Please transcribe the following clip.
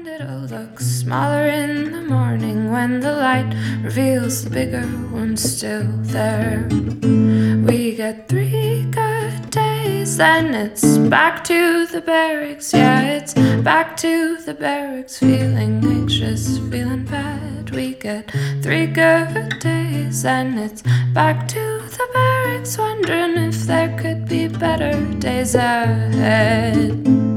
And it'll look smaller in the morning when the light reveals the bigger one still there. We get 3 good days, then it's back to the barracks. Yeah, it's back to the barracks, feeling anxious, feeling bad. We get 3 good days, then it's back to the barracks, wondering if there could be better days ahead.